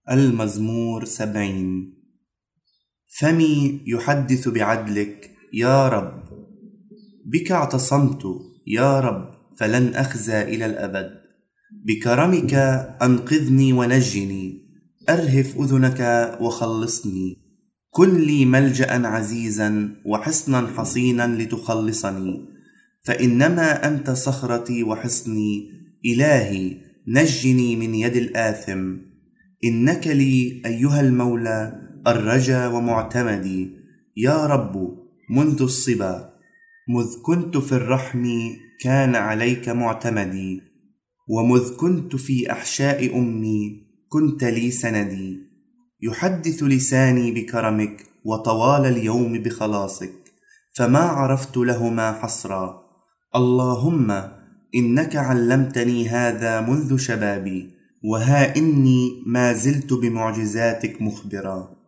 المزمور 70. فمي يحدث بعدلك يا رب، بك اعتصمت يا رب فلن أخزى إلى الأبد. بكرمك أنقذني ونجني، أرهف أذنك وخلصني. كن لي ملجأ عزيزا وحصنا حصينا لتخلصني، فإنما أنت صخرتي وحصني. إلهي نجني من يد الآثم. إنك لي أيها المولى الرجا ومعتمدي، يا رب منذ الصبا. مذ كنت في الرحم كان عليك معتمدي، ومذ كنت في أحشاء أمي كنت لي سندي. يحدث لساني بكرمك وطوال اليوم بخلاصك، فما عرفت لهما حصرا. اللهم إنك علمتني هذا منذ شبابي، وها إني ما زلت بمعجزاتك مخبرا.